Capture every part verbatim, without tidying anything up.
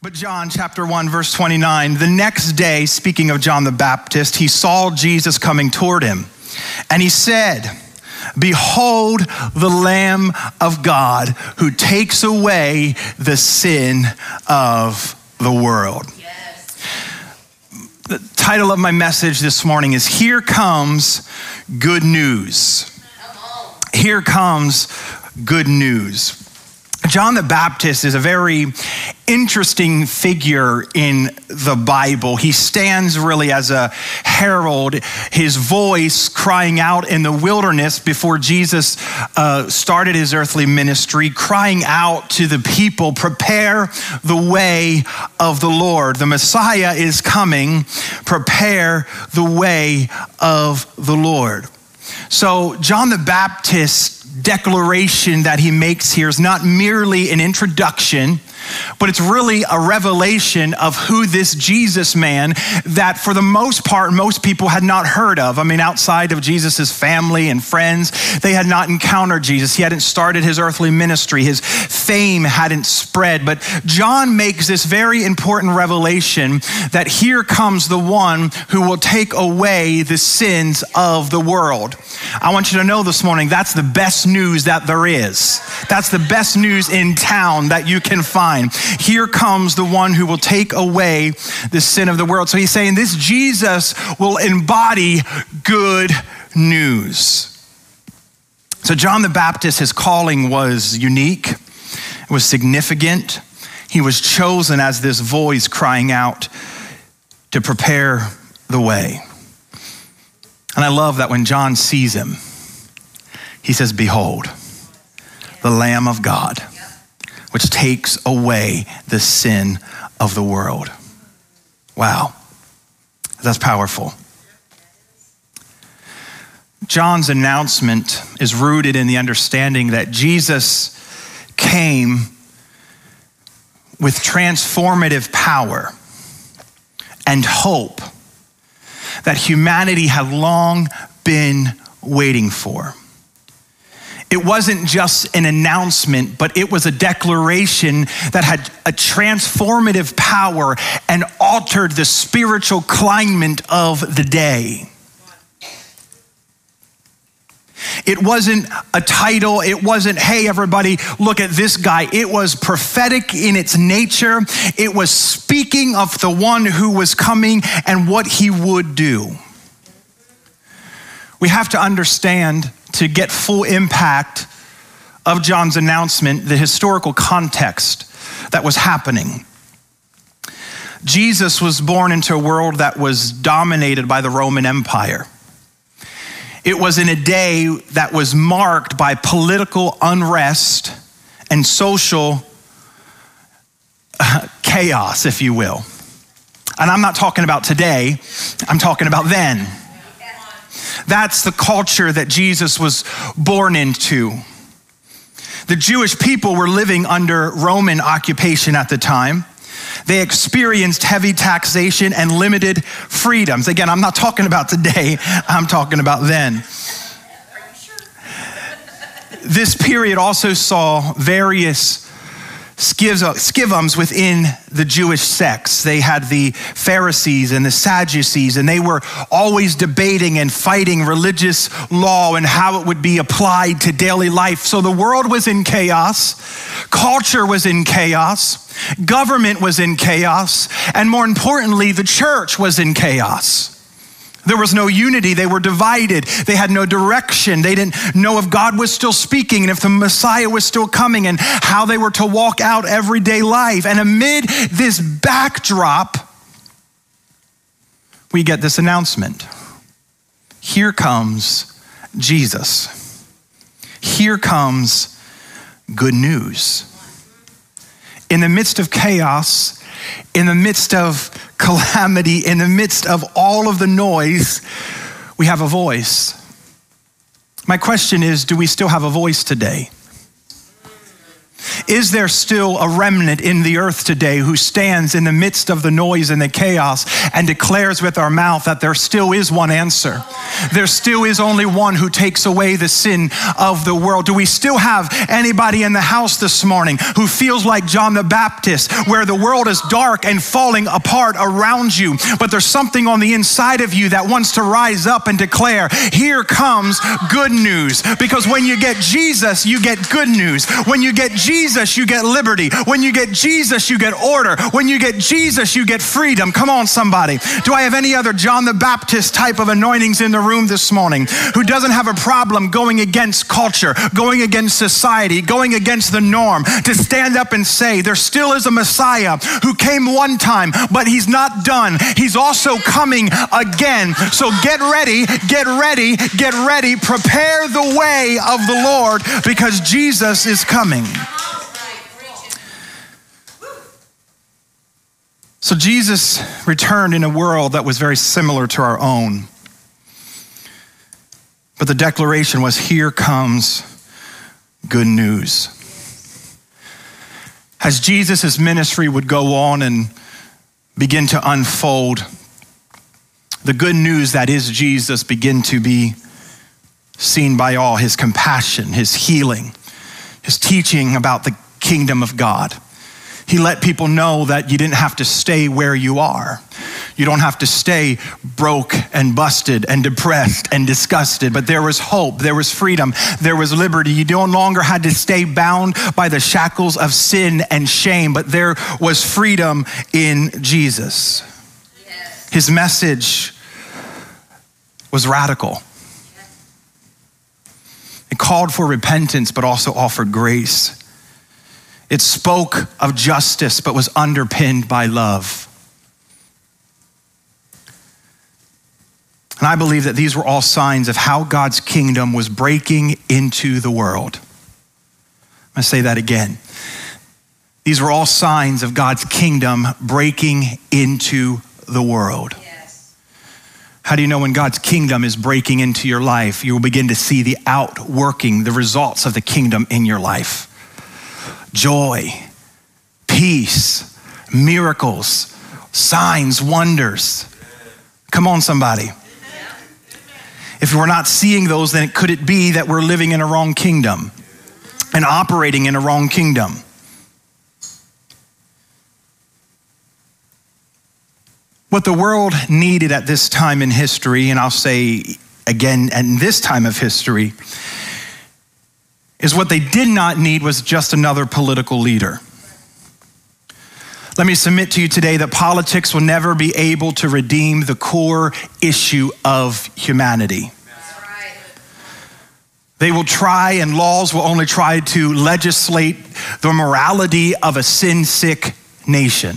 But John chapter one, verse twenty-nine, the next day, speaking of John the Baptist, he saw Jesus coming toward him. And he said, "Behold the Lamb of God who takes away the sin of the world." Yes. The title of my message this morning is Here Comes Good News. Here comes good news. John the Baptist is a very interesting figure in the Bible. He stands really as a herald, his voice crying out in the wilderness before Jesus uh, started his earthly ministry, crying out to the people, prepare the way of the Lord. The Messiah is coming, prepare the way of the Lord. So John the Baptist declaration that he makes here is not merely an introduction, but it's really a revelation of who this Jesus man that for the most part, most people had not heard of. I mean, outside of Jesus's family and friends, they had not encountered Jesus. He hadn't started his earthly ministry. His fame hadn't spread. But John makes this very important revelation that here comes the one who will take away the sins of the world. I want you to know this morning, that's the best news that there is. That's the best news in town that you can find. Here comes the one who will take away the sin of the world. So he's saying this Jesus will embody good news. So John the Baptist, his calling was unique. It was significant. He was chosen as this voice crying out to prepare the way. And I love that when John sees him, he says, "Behold, the Lamb of God, which takes away the sin of the world." Wow, that's powerful. John's announcement is rooted in the understanding that Jesus came with transformative power and hope that humanity had long been waiting for. It wasn't just an announcement, but it was a declaration that had a transformative power and altered the spiritual climate of the day. It wasn't a title. It wasn't, hey, everybody, look at this guy. It was prophetic in its nature. It was speaking of the one who was coming and what he would do. We have to understand, to get full impact of John's announcement, the historical context that was happening. Jesus was born into a world that was dominated by the Roman Empire. It was in a day that was marked by political unrest and social chaos, if you will. And I'm not talking about today, I'm talking about then. That's the culture that Jesus was born into. The Jewish people were living under Roman occupation at the time. They experienced heavy taxation and limited freedoms. Again, I'm not talking about today, I'm talking about then. This period also saw various schisms within the Jewish sects. They had the Pharisees and the Sadducees, and they were always debating and fighting religious law and how it would be applied to daily life. So the world was in chaos, culture was in chaos, government was in chaos, and more importantly, the church was in chaos. There was no unity. They were divided. They had no direction. They didn't know if God was still speaking and if the Messiah was still coming and how they were to walk out everyday life. And amid this backdrop, we get this announcement. Here comes Jesus. Here comes good news. In the midst of chaos, in the midst of calamity, in the midst of all of the noise, we have a voice. My question is, do we still have a voice today? Is there still a remnant in the earth today who stands in the midst of the noise and the chaos and declares with our mouth that there still is one answer? There still is only one who takes away the sin of the world. Do we still have anybody in the house this morning who feels like John the Baptist, where the world is dark and falling apart around you, but there's something on the inside of you that wants to rise up and declare, here comes good news? Because when you get Jesus, you get good news. When you get Jesus, you get liberty. When you get Jesus, you get order. When you get Jesus, you get freedom. Come on, somebody. Do I have any other John the Baptist type of anointings in the room this morning who doesn't have a problem going against culture, going against society, going against the norm, to stand up and say there still is a Messiah who came one time, but he's not done. He's also coming again. So get ready, get ready, get ready. Prepare the way of the Lord, because Jesus is coming. So Jesus returned in a world that was very similar to our own. But the declaration was, here comes good news. As Jesus' ministry would go on and begin to unfold, the good news that is Jesus began to be seen by all. His compassion, his healing, his teaching about the kingdom of God. He let people know that you didn't have to stay where you are. You don't have to stay broke and busted and depressed and disgusted, but there was hope, there was freedom, there was liberty. You no longer had to stay bound by the shackles of sin and shame, but there was freedom in Jesus. Yes. His message was radical. It called for repentance, but also offered grace. It spoke of justice, but was underpinned by love. And I believe that these were all signs of how God's kingdom was breaking into the world. I'm gonna say that again. These were all signs of God's kingdom breaking into the world. Yes. How do you know when God's kingdom is breaking into your life? You will begin to see the outworking, the results of the kingdom in your life. Joy, peace, miracles, signs, wonders. Come on, somebody. If we're not seeing those, then could it be that we're living in a wrong kingdom and operating in a wrong kingdom? What the world needed at this time in history, and I'll say again, at this time of history, is what they did not need was just another political leader. Let me submit to you today that politics will never be able to redeem the core issue of humanity. That's right. They will try, and laws will only try to legislate the morality of a sin-sick nation.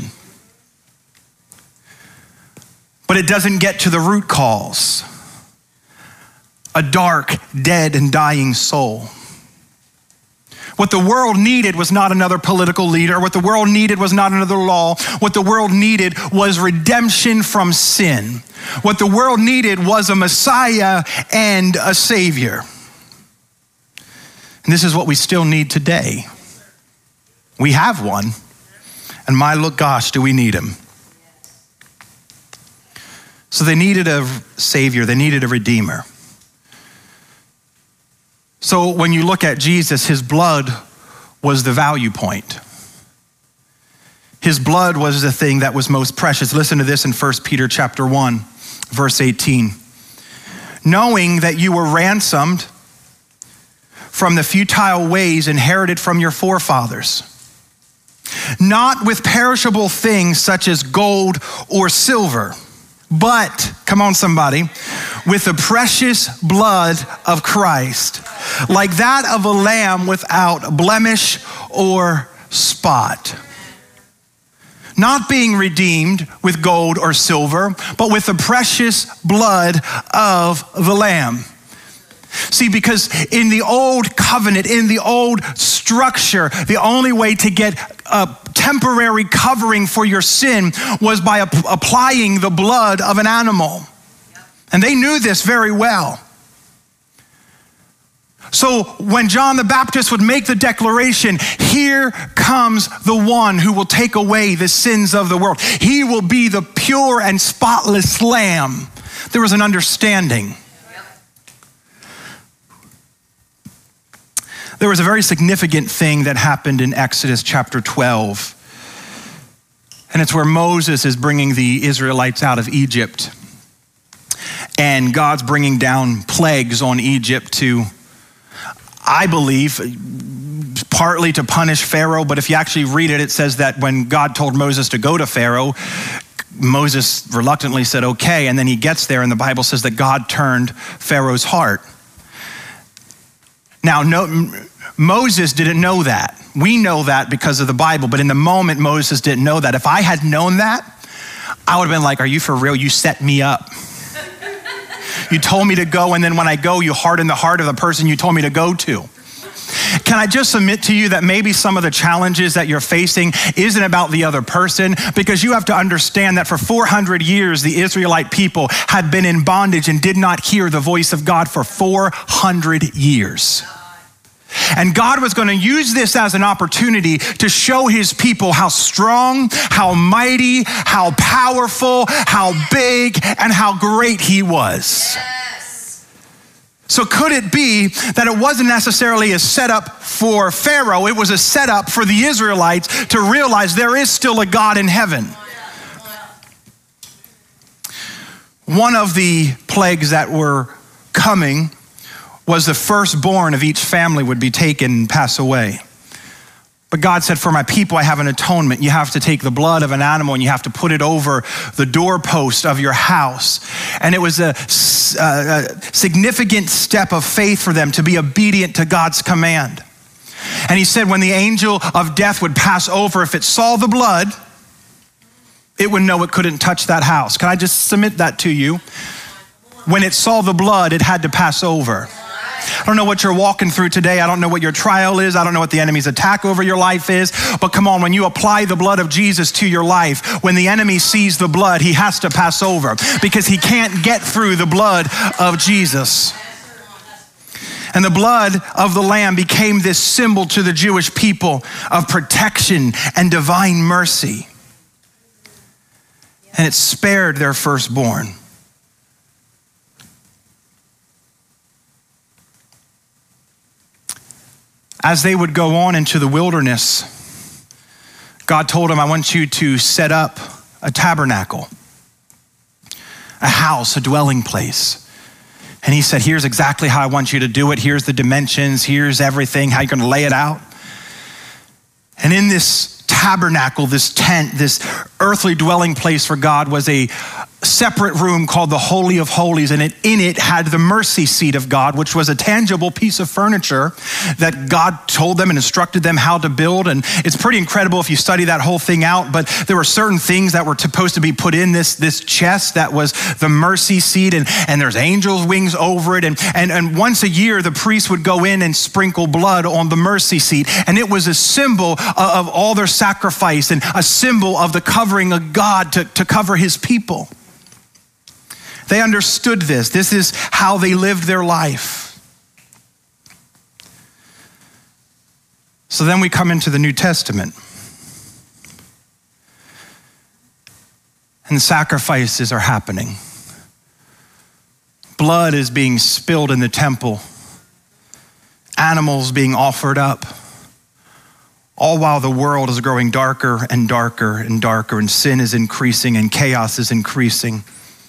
But it doesn't get to the root cause, a dark, dead, and dying soul. What the world needed was not another political leader. What the world needed was not another law. What the world needed was redemption from sin. What the world needed was a Messiah and a Savior. And this is what we still need today. We have one, and my look, gosh, do we need him. So they needed a Savior, they needed a Redeemer. So when you look at Jesus, his blood was the value point. His blood was the thing that was most precious. Listen to this in First Peter chapter one, verse eighteen. Knowing that you were ransomed from the futile ways inherited from your forefathers, not with perishable things such as gold or silver, but, come on somebody, with the precious blood of Christ, like that of a lamb without blemish or spot. Not being redeemed with gold or silver, but with the precious blood of the Lamb. See, because in the old covenant, in the old structure, the only way to get a temporary covering for your sin was by ap- applying the blood of an animal. And they knew this very well. So when John the Baptist would make the declaration, here comes the one who will take away the sins of the world. He will be the pure and spotless lamb. There was an understanding. There was a very significant thing that happened in Exodus chapter twelve. And it's where Moses is bringing the Israelites out of Egypt. And God's bringing down plagues on Egypt to, I believe, partly to punish Pharaoh. But if you actually read it, it says that when God told Moses to go to Pharaoh, Moses reluctantly said, okay. And then he gets there and the Bible says that God turned Pharaoh's heart. Now, no, Moses didn't know that. We know that because of the Bible, but in the moment, Moses didn't know that. If I had known that, I would have been like, are you for real? You set me up. You told me to go, and then when I go, you harden the heart of the person you told me to go to. Can I just submit to you that maybe some of the challenges that you're facing isn't about the other person? Because you have to understand that for four hundred years, the Israelite people had been in bondage and did not hear the voice of God for four hundred years. And God was going to use this as an opportunity to show his people how strong, how mighty, how powerful, how big, and how great he was. Yes. So could it be that it wasn't necessarily a setup for Pharaoh, it was a setup for the Israelites to realize there is still a God in heaven? One of the plagues that were coming was the firstborn of each family would be taken and pass away. But God said, for my people, I have an atonement. You have to take the blood of an animal and you have to put it over the doorpost of your house. And it was a, a significant step of faith for them to be obedient to God's command. And he said, when the angel of death would pass over, if it saw the blood, it would know it couldn't touch that house. Can I just submit that to you? When it saw the blood, it had to pass over. I don't know what you're walking through today. I don't know what your trial is. I don't know what the enemy's attack over your life is. But come on, when you apply the blood of Jesus to your life, when the enemy sees the blood, he has to pass over because he can't get through the blood of Jesus. And the blood of the Lamb became this symbol to the Jewish people of protection and divine mercy. And it spared their firstborn. As they would go on into the wilderness, God told them, I want you to set up a tabernacle, a house, a dwelling place. And he said, here's exactly how I want you to do it. Here's the dimensions. Here's everything, how you're going to lay it out. And in this tabernacle, this tent, this earthly dwelling place for God was a separate room called the Holy of Holies, and it, in it had the mercy seat of God, which was a tangible piece of furniture that God told them and instructed them how to build. And it's pretty incredible if you study that whole thing out, but there were certain things that were supposed to be put in this, this chest that was the mercy seat, and, and there's angels' wings over it. And, and, and once a year, the priest would go in and sprinkle blood on the mercy seat. And it was a symbol of, of all their sacrifice and a symbol of the covering of God to, to cover his people. They understood this. This is how they lived their life. So then we come into the New Testament. And sacrifices are happening. Blood is being spilled in the temple. Animals being offered up. All while the world is growing darker and darker and darker, and sin is increasing and chaos is increasing.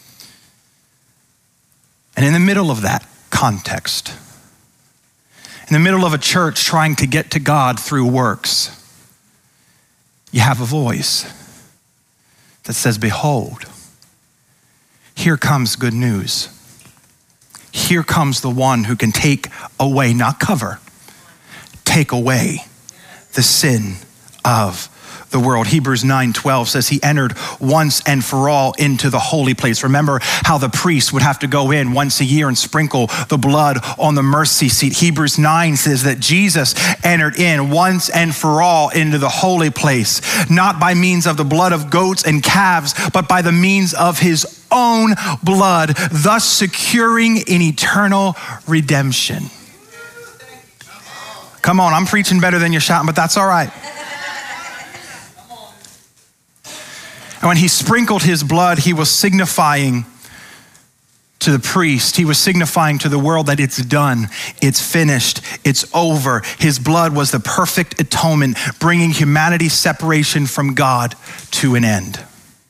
And in the middle of that context, in the middle of a church trying to get to God through works, you have a voice that says, behold, here comes good news. Here comes the one who can take away, not cover, take away the sin of the world. Hebrews nine twelve says he entered once and for all into the holy place. Remember how the priest would have to go in once a year and sprinkle the blood on the mercy seat. Hebrews nine says that Jesus entered in once and for all into the holy place, not by means of the blood of goats and calves, but by the means of his own blood, thus securing an eternal redemption. Come on, I'm preaching better than you're shouting, but that's all right. And when he sprinkled his blood, he was signifying to the priest, he was signifying to the world that it's done, it's finished, it's over. His blood was the perfect atonement, bringing humanity's separation from God to an end.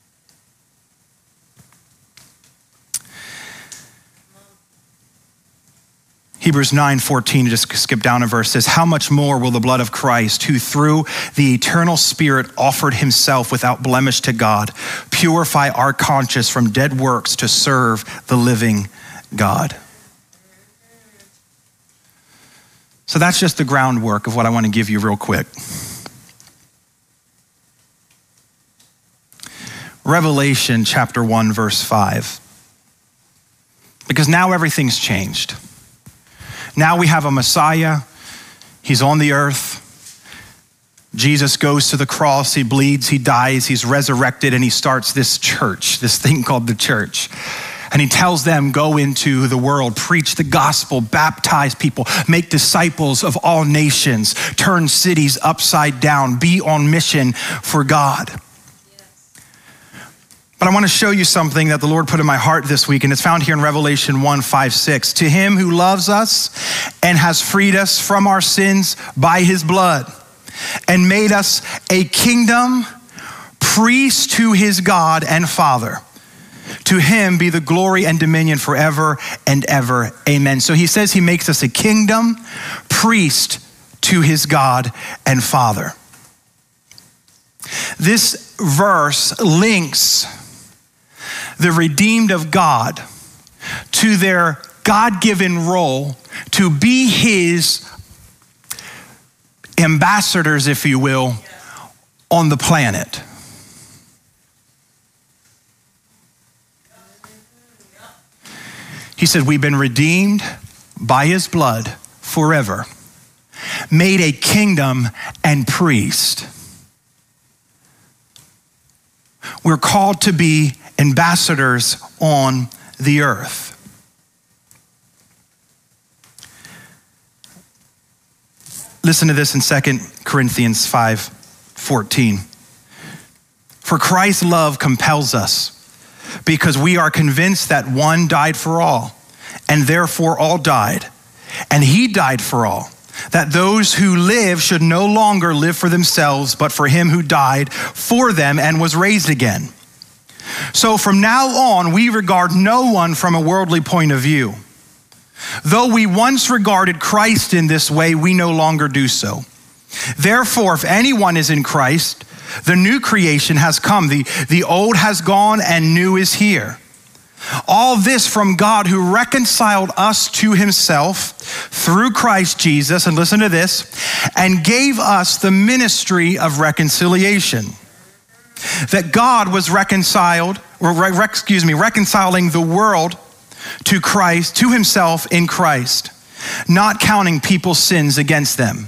Hebrews nine fourteen, just skip down a verse, says, how much more will the blood of Christ, who through the eternal Spirit offered himself without blemish to God, purify our conscience from dead works to serve the living God? So that's just the groundwork of what I want to give you real quick. Revelation chapter one, verse five. Because now everything's changed. Now we have a Messiah. He's on the earth. Jesus goes to the cross. He bleeds. He dies. He's resurrected. And he starts this church, this thing called the church. And he tells them, go into the world, preach the gospel, baptize people, make disciples of all nations, turn cities upside down, be on mission for God. But I want to show you something that the Lord put in my heart this week, and it's found here in Revelation one, five, six. To him who loves us and has freed us from our sins by his blood and made us a kingdom, priest to his God and Father. To him be the glory and dominion forever and ever. Amen. So he says he makes us a kingdom, priest to his God and Father. This verse links the redeemed of God to their God-given role to be his ambassadors, if you will, on the planet. He said, we've been redeemed by his blood forever, made a kingdom and priest. We're called to be ambassadors on the earth. Listen to this in Second Corinthians five fourteen. For Christ's love compels us, because we are convinced that one died for all, and therefore all died. And he died for all, that those who live should no longer live for themselves, but for him who died for them and was raised again. So from now on, we regard no one from a worldly point of view. Though we once regarded Christ in this way, we no longer do so. Therefore, if anyone is in Christ, the new creation has come. The, the old has gone and new is here. All this from God, who reconciled us to himself through Christ Jesus, and listen to this, and gave us the ministry of reconciliation. That God was reconciled, or re- excuse me, reconciling the world to Christ, to himself in Christ, not counting people's sins against them.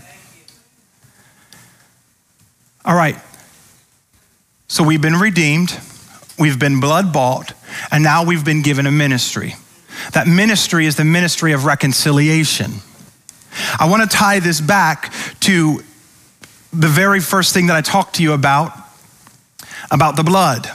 All right, so we've been redeemed, we've been blood bought, and now we've been given a ministry. That ministry is the ministry of reconciliation. I want to tie this back to the very first thing that I talked to you about, about the blood.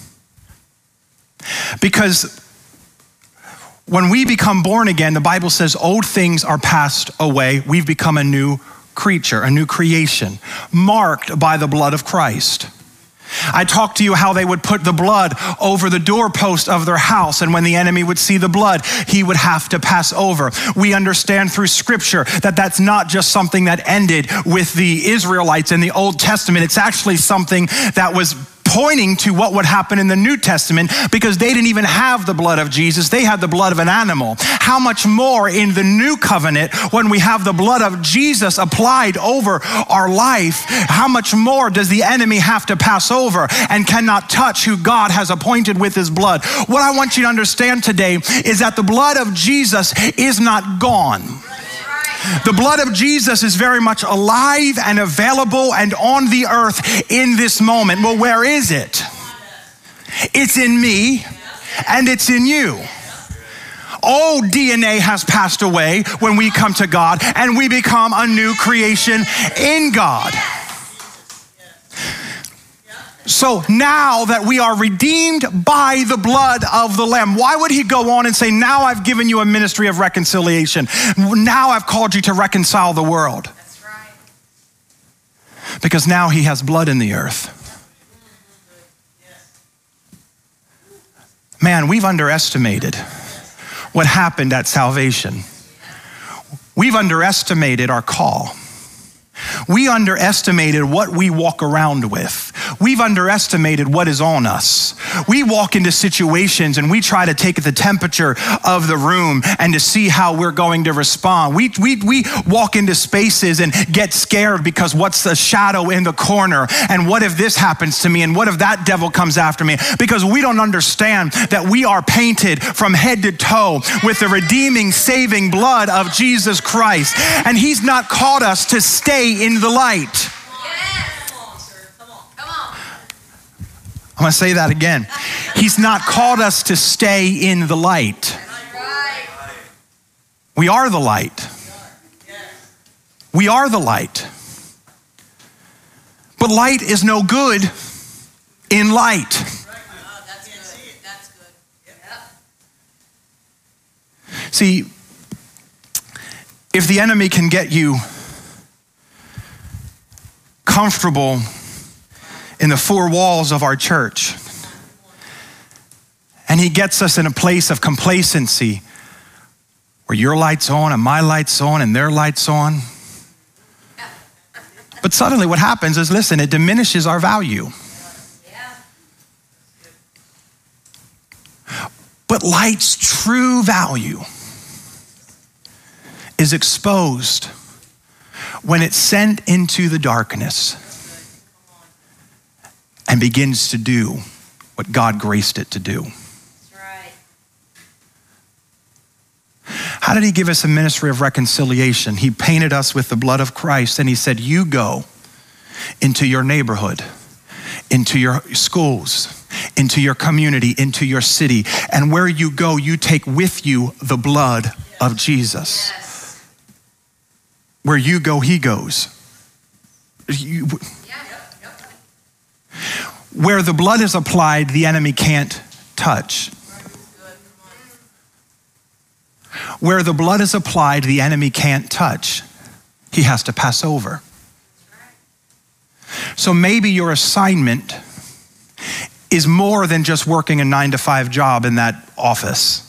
Because when we become born again, the Bible says old things are passed away. We've become a new creature, a new creation, marked by the blood of Christ. I talked to you how they would put the blood over the doorpost of their house, and when the enemy would see the blood, he would have to pass over. We understand through scripture that that's not just something that ended with the Israelites in the Old Testament. It's actually something that was pointing to what would happen in the New Testament, because they didn't even have the blood of Jesus. They had the blood of an animal. How much more in the new covenant, when we have the blood of Jesus applied over our life, how much more does the enemy have to pass over and cannot touch who God has appointed with his blood? What I want you to understand today is that the blood of Jesus is not gone. The blood of Jesus is very much alive and available and on the earth in this moment. Well, where is it? It's in me and it's in you. old D N A has passed away when we come to God and we become a new creation in God. So now that we are redeemed by the blood of the Lamb, why would he go on and say, now I've given you a ministry of reconciliation. Now I've called you to reconcile the world. That's right. Because now he has blood in the earth. Man, we've underestimated what happened at salvation. We've underestimated our call. We underestimated what we walk around with. We've underestimated what is on us. We walk into situations and we try to take the temperature of the room and to see how we're going to respond. We, we, we walk into spaces and get scared because what's the shadow in the corner? And what if this happens to me? And what if that devil comes after me? Because we don't understand that we are painted from head to toe with the redeeming, saving blood of Jesus Christ. And he's not called us to stay in the light. Yes. Come on, sir. Come on. Come on. I'm going to say that again. He's not called us to stay in the light. Right. We are the light. We are the light. But light is no good in light. Oh, that's good. That's good. Yep. See, if the enemy can get you comfortable in the four walls of our church, and he gets us in a place of complacency where your light's on and my light's on and their light's on. But suddenly what happens is, listen, it diminishes our value. Yeah. But light's true value is exposed when it's sent into the darkness and begins to do what God graced it to do. That's right. How did he give us a ministry of reconciliation? He painted us with the blood of Christ, and he said, you go into your neighborhood, into your schools, into your community, into your city, and where you go, you take with you the blood of Jesus. Yes. Where you go, he goes. You, Yeah. Yep. Yep. where the blood is applied, the enemy can't touch. Where the blood is applied, the enemy can't touch. He has to pass over. So maybe your assignment is more than just working a nine to five job in that office.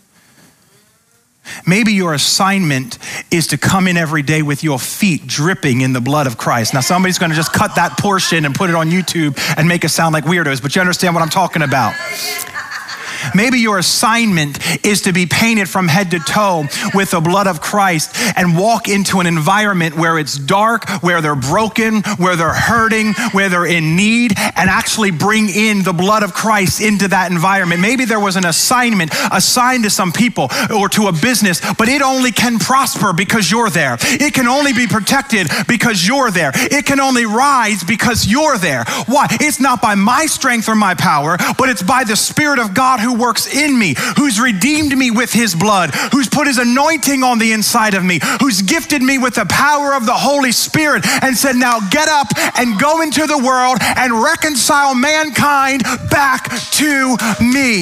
Maybe your assignment is to come in every day with your feet dripping in the blood of Christ. Now, somebody's going to just cut that portion and put it on YouTube and make us sound like weirdos, but you understand what I'm talking about. Maybe your assignment is to be painted from head to toe with the blood of Christ and walk into an environment where it's dark, where they're broken, where they're hurting, where they're in need, and actually bring in the blood of Christ into that environment. Maybe there was an assignment assigned to some people or to a business, but it only can prosper because you're there. It can only be protected because you're there. It can only rise because you're there. Why? It's not by my strength or my power, but it's by the Spirit of God who works in me, who's redeemed me with his blood, who's put his anointing on the inside of me, who's gifted me with the power of the Holy Spirit and said, now get up and go into the world and reconcile mankind back to me.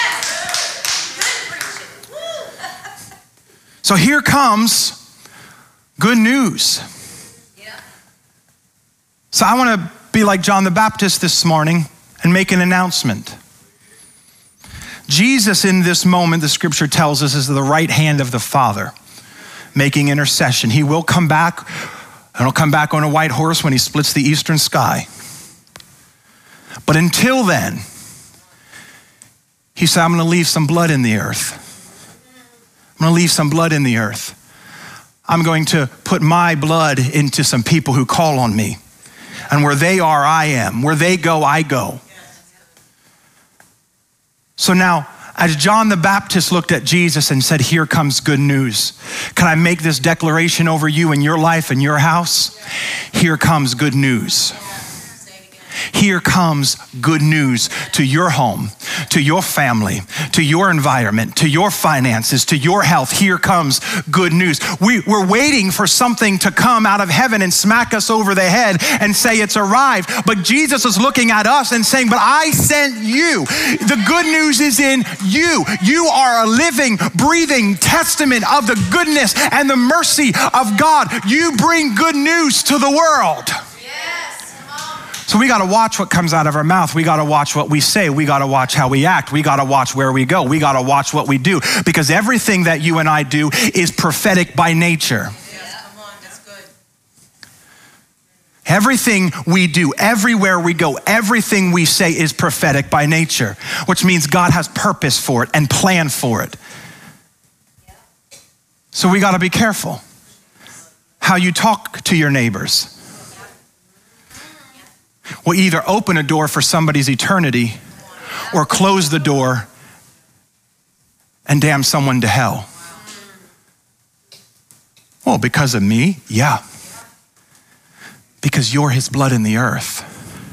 So here comes good news. So I want to be like John the Baptist this morning and make an announcement. Jesus in this moment, the scripture tells us, is the right hand of the Father, making intercession. He will come back, and he'll come back on a white horse when he splits the eastern sky. But until then, he said, I'm going to leave some blood in the earth. I'm going to leave some blood in the earth. I'm going to put my blood into some people who call on me. And where they are, I am. Where they go, I go. So now, as John the Baptist looked at Jesus and said, here comes good news. Can I make this declaration over you in your life and your house? Here comes good news. Here comes good news to your home, to your family, to your environment, to your finances, to your health. Here comes good news. We, we're waiting for something to come out of heaven and smack us over the head and say it's arrived. But Jesus is looking at us and saying, but I sent you. The good news is in you. You are a living, breathing testament of the goodness and the mercy of God. You bring good news to the world. So we got to watch what comes out of our mouth. We got to watch what we say. We got to watch how we act. We got to watch where we go. We got to watch what we do, because everything that you and I do is prophetic by nature. Yes, come on, that's good. Everything we do, everywhere we go, everything we say is prophetic by nature, which means God has purpose for it and plan for it. So we got to be careful how you talk to your neighbors. Will either open a door for somebody's eternity or close the door and damn someone to hell. Well, because of me? Yeah. Because you're his blood in the earth.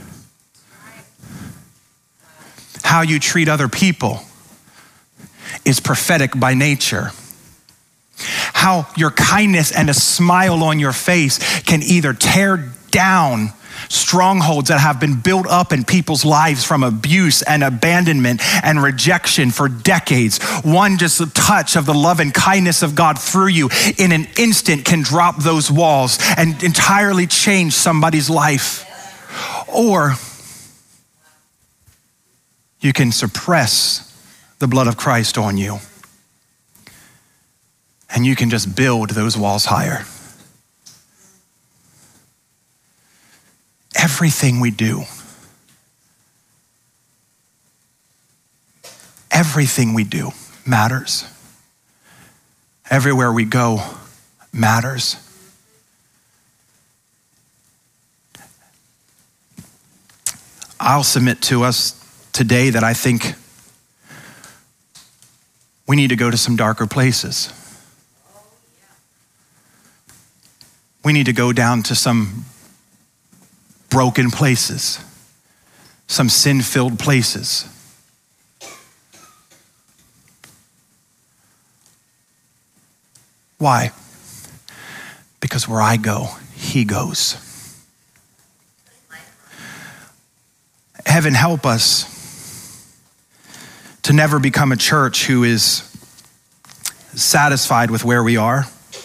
How you treat other people is prophetic by nature. How your kindness and a smile on your face can either tear down strongholds that have been built up in people's lives from abuse and abandonment and rejection for decades. One just a touch of the love and kindness of God through you in an instant can drop those walls and entirely change somebody's life. Or you can suppress the blood of Christ on you, and you can just build those walls higher. Everything we do, everything we do matters. Everywhere we go matters. I'll submit to us today that I think we need to go to some darker places. We need to go down to some broken places, some sin-filled places. Why? Because where I go, he goes. Heaven help us to never become a church who is satisfied with where we are.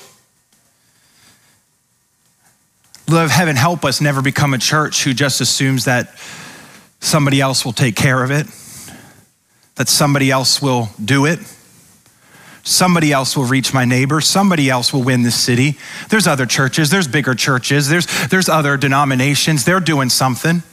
Lord, heaven help us never become a church who just assumes that somebody else will take care of it, that somebody else will do it, somebody else will reach my neighbor, somebody else will win this city. There's other churches, there's bigger churches, there's, there's other denominations, they're doing something.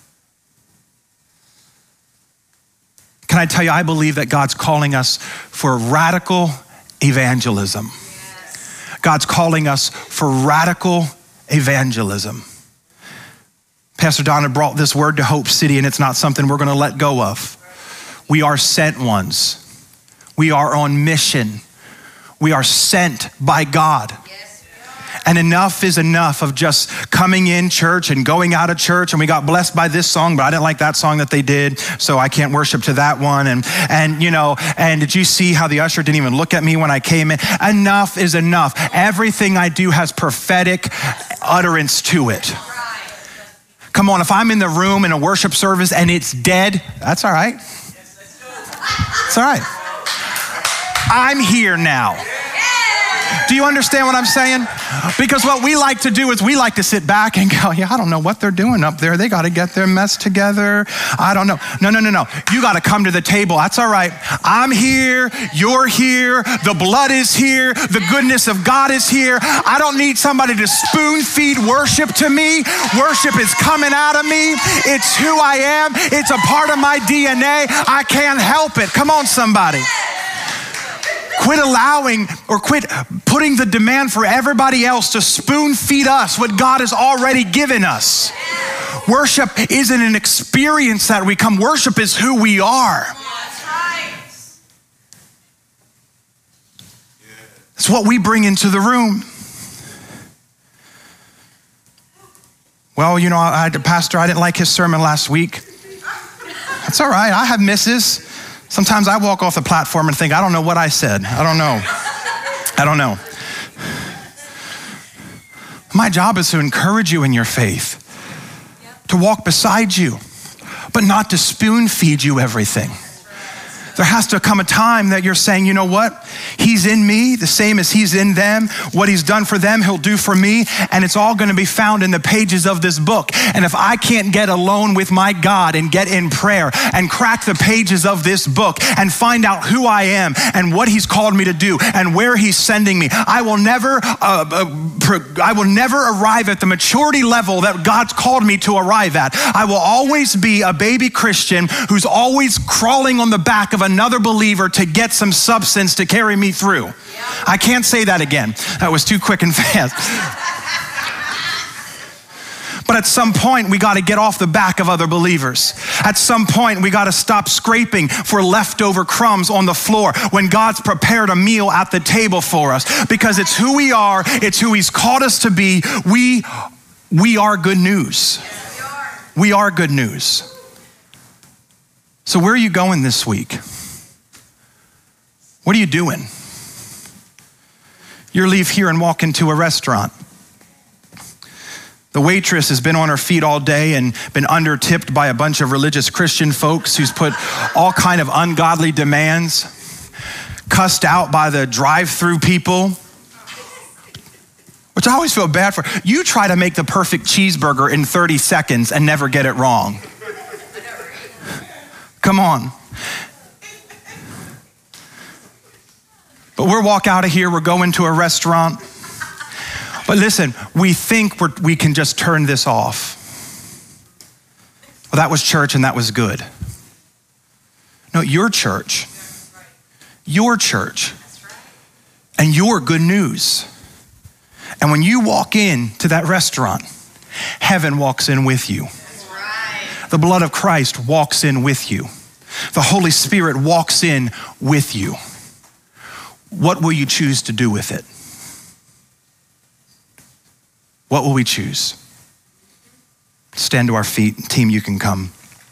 Can I tell you, I believe that God's calling us for radical evangelism. Yes. God's calling us for radical evangelism. Pastor Donna brought this word to Hope City, and it's not something we're going to let go of. We are sent ones. We are on mission. We are sent by God. And enough is enough of just coming in church and going out of church. And we got blessed by this song, but I didn't like that song that they did, so I can't worship to that one. And, and you know, and did you see how the usher didn't even look at me when I came in? Enough is enough. Everything I do has prophetic utterance to it. Come on, if I'm in the room in a worship service and it's dead, that's all right. It's all right. I'm here now. Do you understand what I'm saying? Because what we like to do is we like to sit back and go, yeah, I don't know what they're doing up there. They got to get their mess together. I don't know. No, no, no, no. You got to come to the table. That's all right. I'm here. You're here. The blood is here. The goodness of God is here. I don't need somebody to spoon feed worship to me. Worship is coming out of me. It's who I am. It's a part of my D N A. I can't help it. Come on, somebody. Quit allowing or quit putting the demand for everybody else to spoon feed us what God has already given us. Worship isn't an experience that we come. Worship is who we are. It's what we bring into the room. Well, you know, I, I, Pastor, I didn't like his sermon last week. That's all right, I have misses. Sometimes I walk off the platform and think, I don't know what I said. I don't know. I don't know. My job is to encourage you in your faith, to walk beside you, but not to spoon feed you everything. There has to come a time that you're saying, you know what? He's in me, the same as he's in them. What he's done for them, he'll do for me. And it's all going to be found in the pages of this book. And if I can't get alone with my God and get in prayer and crack the pages of this book and find out who I am and what he's called me to do and where he's sending me, I will never, uh, uh, pro- I will never arrive at the maturity level that God's called me to arrive at. I will always be a baby Christian who's always crawling on the back of another believer to get some substance to carry me through. I can't say that again. That was too quick and fast. But at some point, we got to get off the back of other believers. At some point, we got to stop scraping for leftover crumbs on the floor when God's prepared a meal at the table for us. Because it's who we are, it's who he's called us to be. We, we are good news. We are good news. So where are you going this week? What are you doing? You leave here and walk into a restaurant. The waitress has been on her feet all day and been under-tipped by a bunch of religious Christian folks who's put all kind of ungodly demands, cussed out by the drive-through people, which I always feel bad for. You try to make the perfect cheeseburger in thirty seconds and never get it wrong. Come on. But we'll walk out of here, we're going to a restaurant. But listen, we think we're, we can just turn this off. Well, that was church and that was good. No, your church, your church, and your good news. And when you walk in to that restaurant, heaven walks in with you. The blood of Christ walks in with you. The Holy Spirit walks in with you. What will you choose to do with it? What will we choose? Stand to our feet. Team, you can come.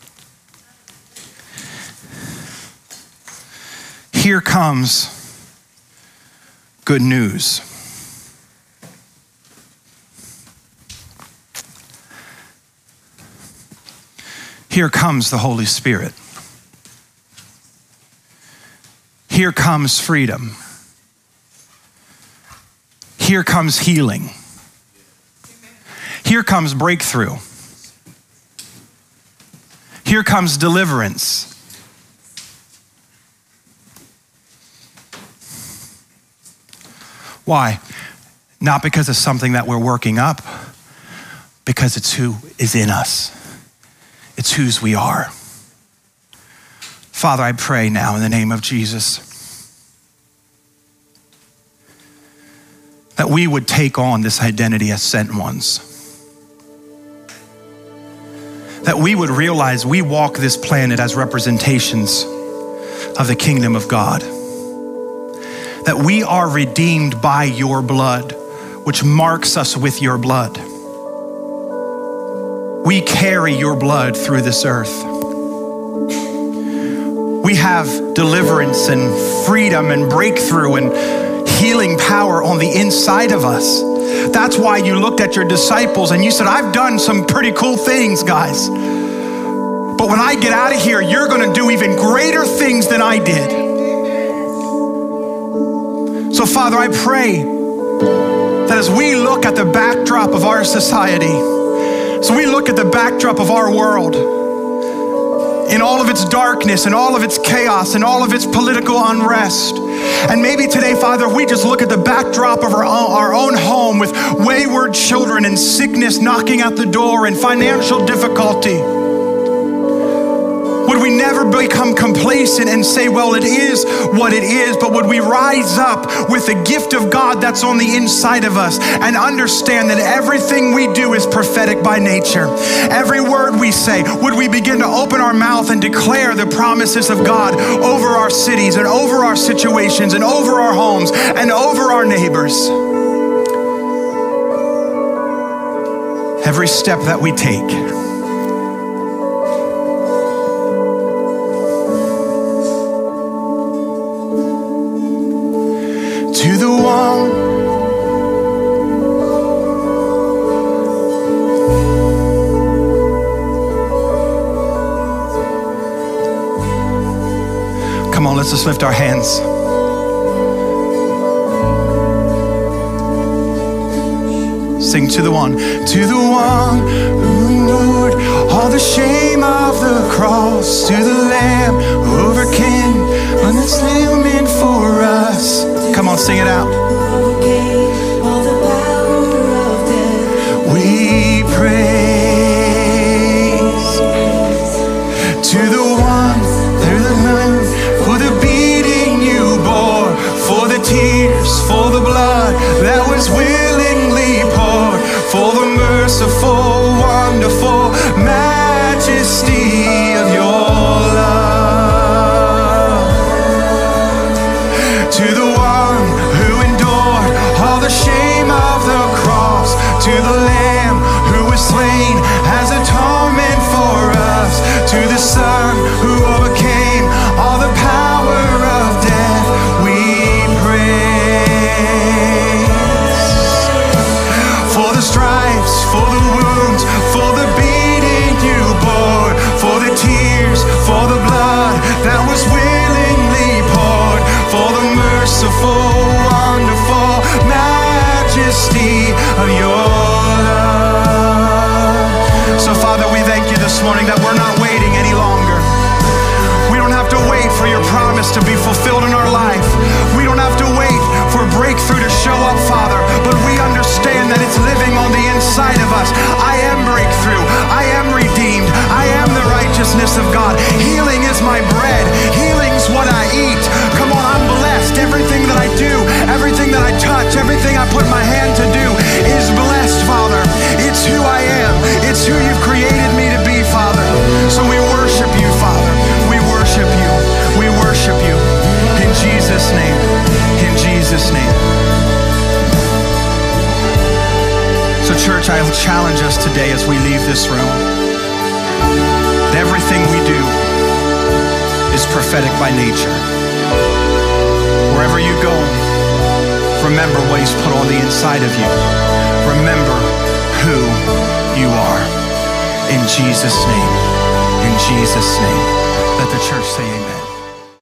Here comes good news. Here comes the Holy Spirit. Here comes freedom. Here comes healing. Here comes breakthrough. Here comes deliverance. Why? Not because of something that we're working up, because it's who is in us. It's whose we are. Father, I pray now in the name of Jesus that we would take on this identity as sent ones. That we would realize we walk this planet as representations of the kingdom of God. That we are redeemed by your blood, which marks us with your blood. We carry your blood through this earth. We have deliverance and freedom and breakthrough and healing power on the inside of us. That's why you looked at your disciples and you said, I've done some pretty cool things, guys. But when I get out of here, you're gonna do even greater things than I did. So Father, I pray that as we look at the backdrop of our society, so we look at the backdrop of our world, in all of its darkness and all of its chaos and all of its political unrest. And maybe today, Father, we just look at the backdrop of our own, our own home with wayward children and sickness knocking at the door and financial difficulty. Would we never become complacent and say, well, it is what it is, but would we rise up with the gift of God that's on the inside of us and understand that everything we do is prophetic by nature? Every word we say, would we begin to open our mouth and declare the promises of God over our cities and over our situations and over our homes and over our neighbors? every step that we take. To the one Come on, let's just lift our hands. Sing to the one, to the one who endured all the shame of the cross, to the Lamb who overcame and the slain for us. Come on, sing it out. We praise to the one through the moon, for the beating you bore, for the tears, for the blood that was willingly poured, for the merciful, wonderful majesty of your love. To the one who endured all the shame of the cross, to the Lamb who was slain as atonement for us, to the Son who overcame all the power of death, we praise. For the stripes, for the wounds, for the beating you bore, for the tears, for the blood that was willingly poured, for the merciful, wonderful majesty of your love. So Father, we thank you this morning that we're not waiting any longer. We don't have to wait for your promise to be fulfilled in our life. We don't have to wait for breakthrough to show up, Father, but we understand that it's living on the inside of us. I am breakthrough. I am redeemed. I am the righteousness of God. Healing is my bread. Healing's what I eat. Come on, I'm blessed. Everything that I do, everything that I touch, everything I put my hand to do is blessed, Father. It's who I am. It's who you've created me to be, Father. So we worship you, Father. We worship you. We worship you. In Jesus' name. In Jesus' name. So church, I challenge us today as we leave this room that everything we do is prophetic by nature. Wherever you go, remember what he's put on the inside of you. Remember who you are. In Jesus' name. In Jesus' name. Let the church say amen.